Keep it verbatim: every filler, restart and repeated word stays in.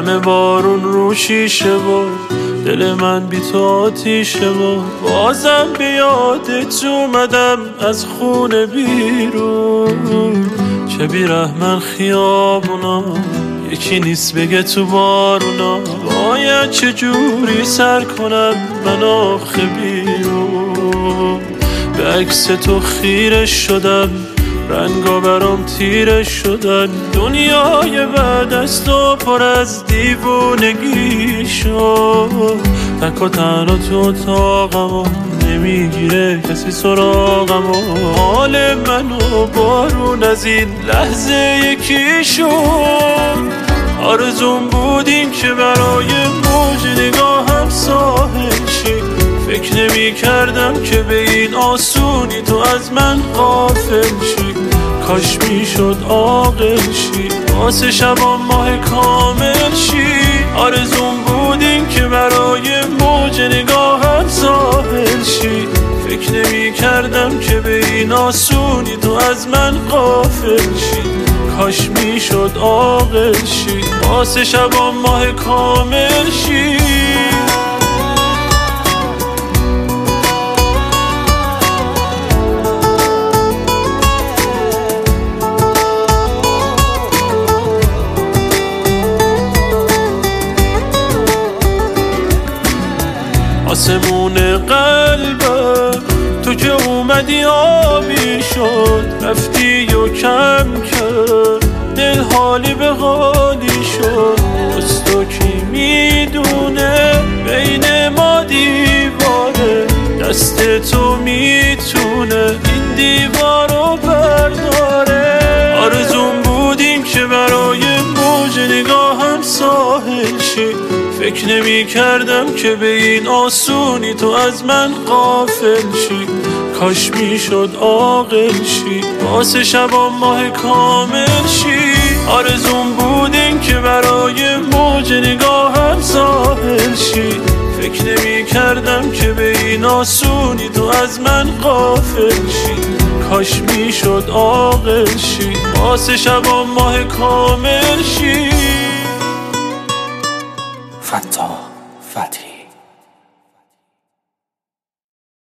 همه بارون رو شیشه و دل من بی تو آتیشه و بازم به یادت اومدم از خونه بیرون. چه بیرحمن خیابونا، یکی نیست بگه تو بارونا. باید چه جوری سر کنم من آخه بیرون. به عکس تو خیره شدم، رنگا برام تیره شدن. دنیای بعد از تو پر از دیوونگی شد. تک و تنها تو اتاقم و نمیگیره کسی سراغم و حال منو بارون از این لحظه یکی شد. آرزوم بود این که برای موج نگاهم ساحل شی. فکر نمی کردم که به این آسونی تو از من غافل شی. کاش می شد عاقل شی، واسه شبا ماه کامل شی. آرزوم بود این که برای موج نگاهم ساحل شی. فکر نمی کردم که به این آسونی تو از من غافل شی. کاش می شد عاقل شی، واسه شبا ماه کامل شی. آسمون قلبم تو که اومدی آبی شد. رفتی و کم کم دل حالی به حالی شد. از تو کی میدونه بین ما دیواره، دست تو میتونه این دیوارو برداره. آرزوم بود این که برای موج نگاهم ساحل شی. فکر نمی کردم که به این آسونی تو از من غافل شی. کاش می شد عاقل شی، واسه شبا ماه کامل شی. آرزوم بود این که برای موج نگاهم ساحل شی. فکر نمی کردم که به این آسونی تو از من غافل شی. کاش می شد عاقل شی، واسه شبا ماه کامل شی. فتاح فتحی